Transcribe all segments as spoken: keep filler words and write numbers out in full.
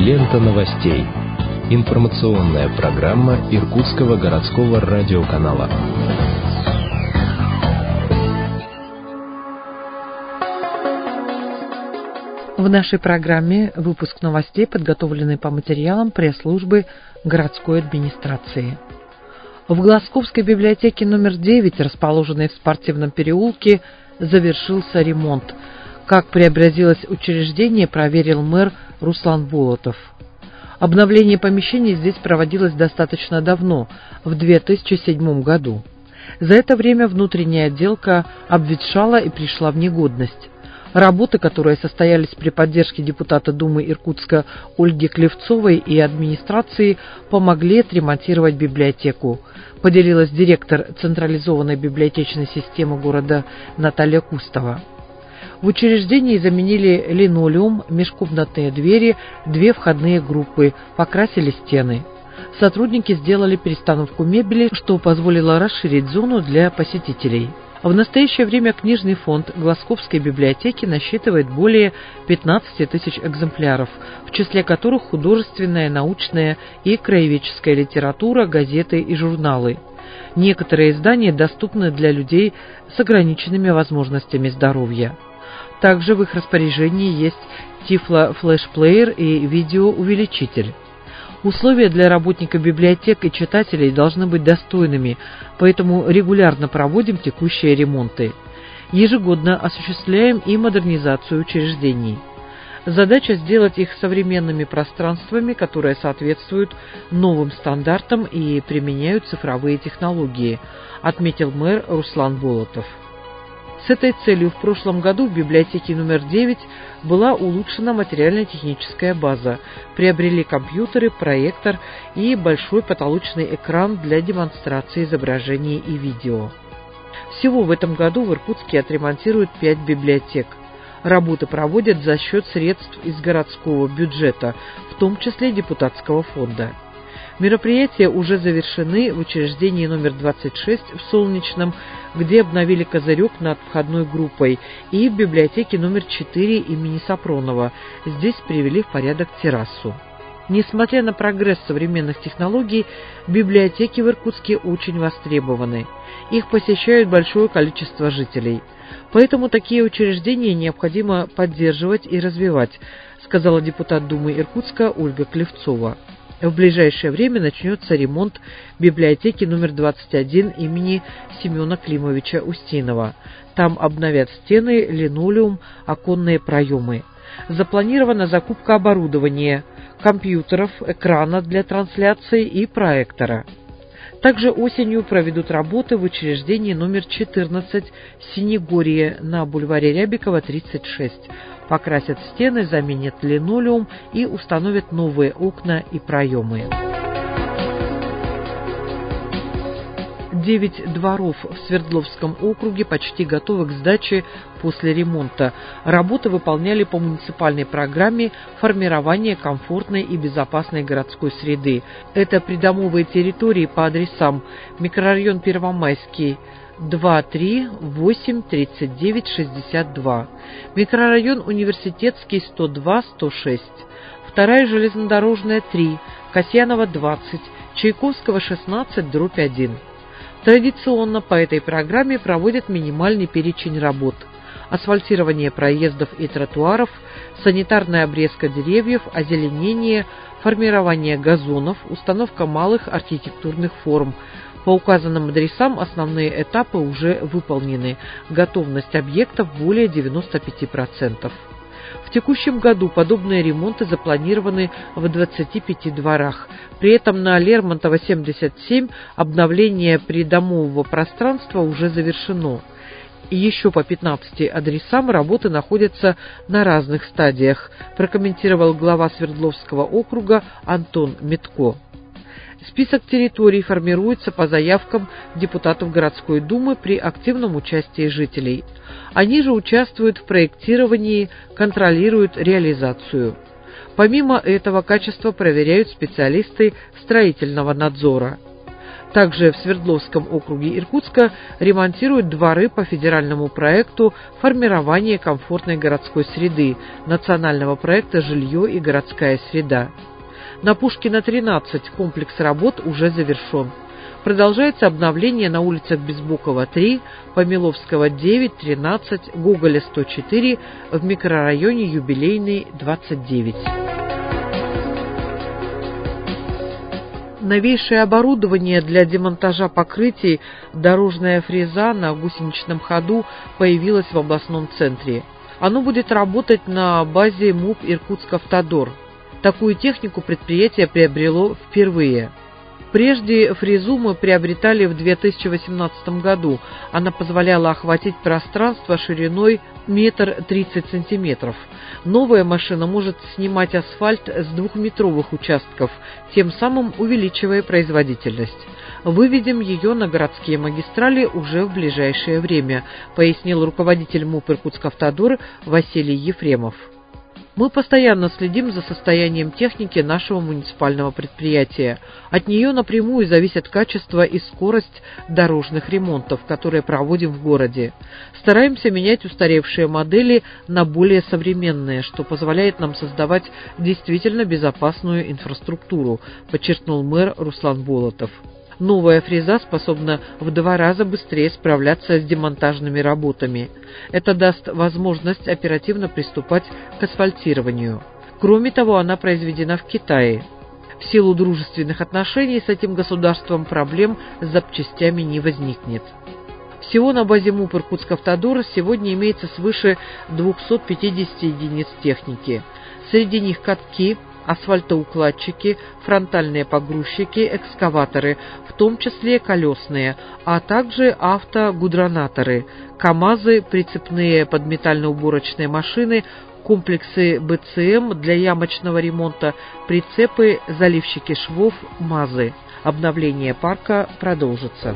Лента новостей. Информационная программа Иркутского городского радиоканала. В нашей программе выпуск новостей, подготовленный по материалам пресс-службы городской администрации. В Глазковской библиотеке номер девять, расположенной в Спортивном переулке, завершился ремонт. Как преобразилось учреждение, проверил мэр Руслан Болотов. Обновление помещений здесь проводилось достаточно давно, в две тысячи седьмом году. За это время внутренняя отделка обветшала и пришла в негодность. Работы, которые состоялись при поддержке депутата Думы Иркутска Ольги Клевцовой и администрации, помогли отремонтировать библиотеку, поделилась директор централизованной библиотечной системы города Наталья Кустова. В учреждении заменили линолеум, межкомнатные двери, две входные группы, покрасили стены. Сотрудники сделали перестановку мебели, что позволило расширить зону для посетителей. В настоящее время книжный фонд Глазковской библиотеки насчитывает более пятнадцати тысяч экземпляров, в числе которых художественная, научная и краеведческая литература, газеты и журналы. Некоторые издания доступны для людей с ограниченными возможностями здоровья. Также в их распоряжении есть тифло-флешплеер и видеоувеличитель. Условия для работника библиотек и читателей должны быть достойными, поэтому регулярно проводим текущие ремонты. Ежегодно осуществляем и модернизацию учреждений. Задача сделать их современными пространствами, которые соответствуют новым стандартам и применяют цифровые технологии, отметил мэр Руслан Болотов. С этой целью в прошлом году в библиотеке номер девять была улучшена материально-техническая база, приобрели компьютеры, проектор и большой потолочный экран для демонстрации изображений и видео. Всего в этом году в Иркутске отремонтируют пять библиотек. Работы проводят за счет средств из городского бюджета, в том числе депутатского фонда. Мероприятия уже завершены в учреждении номер двадцать шесть в Солнечном, где обновили козырек над входной группой, и в библиотеке номер четыре имени Сапронова. Здесь привели в порядок террасу. Несмотря на прогресс современных технологий, библиотеки в Иркутске очень востребованы. Их посещают большое количество жителей. Поэтому такие учреждения необходимо поддерживать и развивать, сказала депутат Думы Иркутска Ольга Клевцова. В ближайшее время начнется ремонт библиотеки номер двадцать один имени Семена Климовича Устинова. Там обновят стены, линолеум, оконные проемы. Запланирована закупка оборудования, компьютеров, экрана для трансляции и проектора. Также осенью проведут работы в учреждении номер четырнадцать Синегорье на бульваре Рябикова, тридцать шесть. Покрасят стены, заменят линолеум и установят новые окна и проемы. Девять дворов в Свердловском округе почти готовы к сдаче после ремонта. Работы выполняли по муниципальной программе формирования комфортной и безопасной городской среды. Это придомовые территории по адресам: микрорайон Первомайский, два три восемь тридцать девять шестьдесят два, микрорайон Университетский, сто два сто шесть, вторая железнодорожная, три, Касьянова, двадцать, Чайковского, шестнадцать дробь один. Традиционно по этой программе проводят минимальный перечень работ: асфальтирование проездов и тротуаров, санитарная обрезка деревьев, озеленение, формирование газонов, установка малых архитектурных форм. По указанным адресам основные этапы уже выполнены. Готовность объектов более девяноста пяти процентов. В текущем году подобные ремонты запланированы в двадцати пяти дворах. При этом на Лермонтова, семьдесят семь обновление придомового пространства уже завершено. И еще по пятнадцати адресам работы находятся на разных стадиях, прокомментировал глава Свердловского округа Антон Метко. Список территорий формируется по заявкам депутатов городской думы при активном участии жителей. Они же участвуют в проектировании, контролируют реализацию. Помимо этого, качество проверяют специалисты строительного надзора. Также в Свердловском округе Иркутска ремонтируют дворы по федеральному проекту формирования комфортной городской среды национального проекта «Жилье и городская среда». На Пушкина тринадцать комплекс работ уже завершен. Продолжается обновление на улицах Безбокова три, Помиловского девять, тринадцать, Гоголя сто четыре, в микрорайоне Юбилейный двадцать девять. Новейшее оборудование для демонтажа покрытий, дорожная фреза на гусеничном ходу появилось в областном центре. Оно будет работать на базе МУП «Иркутск-Автодор». Такую технику предприятие приобрело впервые. Прежде фрезу мы приобретали в две тысячи восемнадцатом году. Она позволяла охватить пространство шириной метр тридцать сантиметров. Новая машина может снимать асфальт с двухметровых участков, тем самым увеличивая производительность. Выведем ее на городские магистрали уже в ближайшее время, пояснил руководитель МУП «Иркутск-Автодор» Василий Ефремов. Мы постоянно следим за состоянием техники нашего муниципального предприятия. От нее напрямую зависит качество и скорость дорожных ремонтов, которые проводим в городе. Стараемся менять устаревшие модели на более современные, что позволяет нам создавать действительно безопасную инфраструктуру, подчеркнул мэр Руслан Болотов. Новая фреза способна в два раза быстрее справляться с демонтажными работами. Это даст возможность оперативно приступать к асфальтированию. Кроме того, она произведена в Китае. В силу дружественных отношений с этим государством проблем с запчастями не возникнет. Всего на базе МУП «Иркутск-Автодор» сегодня имеется свыше двухсот пятидесяти единиц техники. Среди них катки, асфальтоукладчики, фронтальные погрузчики, экскаваторы, в том числе колесные, а также автогудронаторы, КАМАЗы, прицепные подметально-уборочные машины, комплексы БЦМ для ямочного ремонта, прицепы, заливщики швов, МАЗы. Обновление парка продолжится.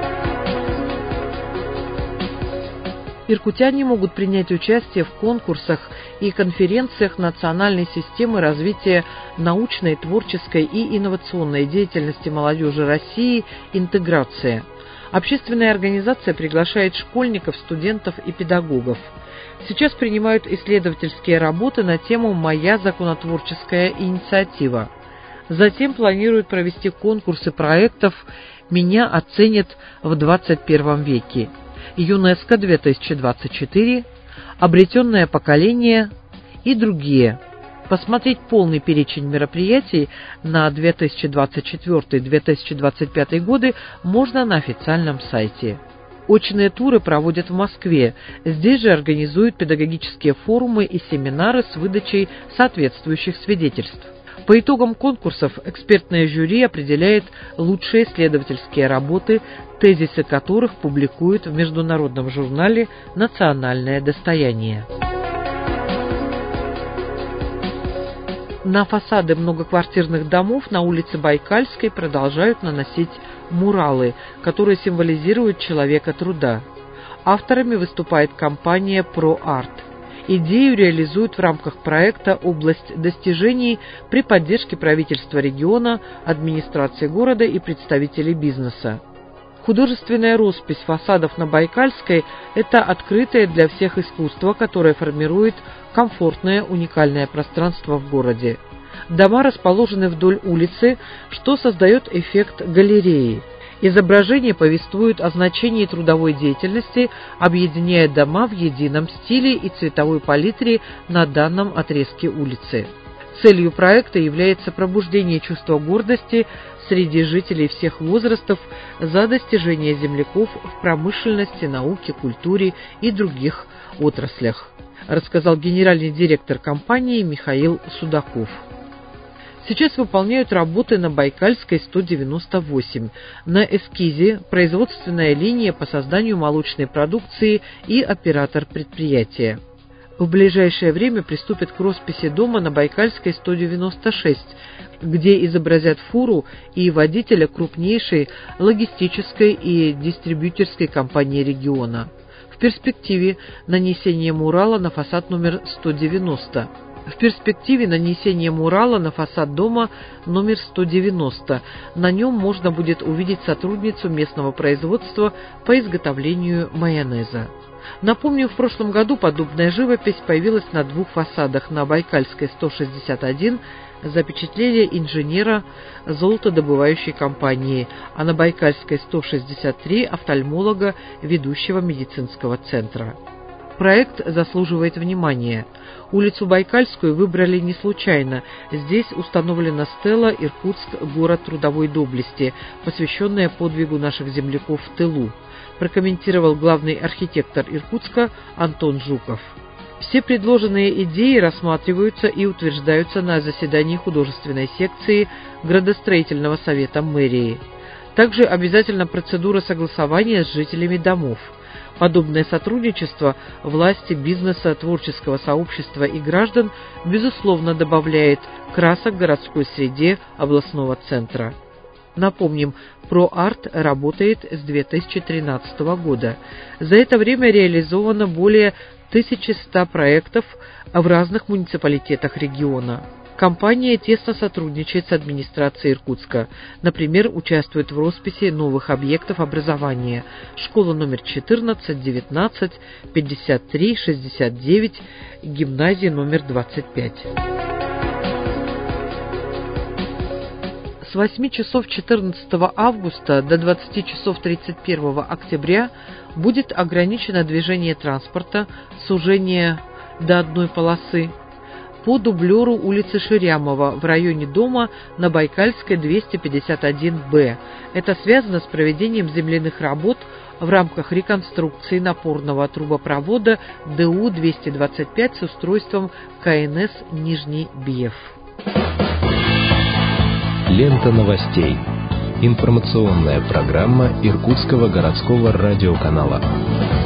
Иркутяне могут принять участие в конкурсах и конференциях национальной системы развития научной, творческой и инновационной деятельности молодежи России «Интеграция». Общественная организация приглашает школьников, студентов и педагогов. Сейчас принимают исследовательские работы на тему «Моя законотворческая инициатива». Затем планируют провести конкурсы проектов «Меня оценят в двадцать первом веке». ЮНЕСКО две тысячи двадцать четыре, обретенное поколение и другие. Посмотреть полный перечень мероприятий на две тысячи двадцать четвёртый — две тысячи двадцать пятый годы можно на официальном сайте. Очные туры проводят в Москве. Здесь же организуют педагогические форумы и семинары с выдачей соответствующих свидетельств. По итогам конкурсов экспертное жюри определяет лучшие исследовательские работы, тезисы которых публикуют в международном журнале «Национальное достояние». На фасады многоквартирных домов на улице Байкальской продолжают наносить муралы, которые символизируют человека труда. Авторами выступает компания «ProArt». Идею реализуют в рамках проекта «Область достижений» при поддержке правительства региона, администрации города и представителей бизнеса. Художественная роспись фасадов на Байкальской – это открытое для всех искусство, которое формирует комфортное уникальное пространство в городе. Дома расположены вдоль улицы, что создает эффект галереи. Изображения повествуют о значении трудовой деятельности, объединяя дома в едином стиле и цветовой палитре на данном отрезке улицы. Целью проекта является пробуждение чувства гордости среди жителей всех возрастов за достижения земляков в промышленности, науке, культуре и других отраслях, рассказал генеральный директор компании Михаил Судаков. Сейчас выполняют работы на Байкальской сто девяносто восемь. На эскизе производственная линия по созданию молочной продукции и оператор предприятия. В ближайшее время приступят к росписи дома на Байкальской сто девяносто шесть, где изобразят фуру и водителя крупнейшей логистической и дистрибьюторской компании региона. В перспективе нанесение мурала на фасад номер сто девяносто. В перспективе нанесение мурала на фасад дома номер сто девяносто. На нем можно будет увидеть сотрудницу местного производства по изготовлению майонеза. Напомню, в прошлом году подобная живопись появилась на двух фасадах. На Байкальской сто шестьдесят один запечатлели инженера золотодобывающей компании, а на Байкальской сто шестьдесят три офтальмолога ведущего медицинского центра. Проект заслуживает внимания. Улицу Байкальскую выбрали не случайно. Здесь установлена стела «Иркутск. Город трудовой доблести», посвященная подвигу наших земляков в тылу, прокомментировал главный архитектор Иркутска Антон Жуков. Все предложенные идеи рассматриваются и утверждаются на заседании художественной секции градостроительного совета мэрии. Также обязательна процедура согласования с жителями домов. Подобное сотрудничество власти, бизнеса, творческого сообщества и граждан, безусловно, добавляет красок городской среде областного центра. Напомним, ProArt работает с две тысячи тринадцатого года. За это время реализовано более тысячи ста проектов в разных муниципалитетах региона. Компания тесно сотрудничает с администрацией Иркутска. Например, участвует в росписи новых объектов образования: школа номер четырнадцать, девятнадцать, пятьдесят три, шестьдесят девять, гимназия номер двадцать пять. С восьми часов четырнадцатого августа до двадцати часов тридцать первого октября будет ограничено движение транспорта, сужение до одной полосы по дублеру улицы Ширямова в районе дома на Байкальской двести пятьдесят один бэ. Это связано с проведением земляных работ в рамках реконструкции напорного трубопровода Д У двести двадцать пять с устройством К Н С Нижний Бьев. Лента новостей. Информационная программа Иркутского городского радиоканала.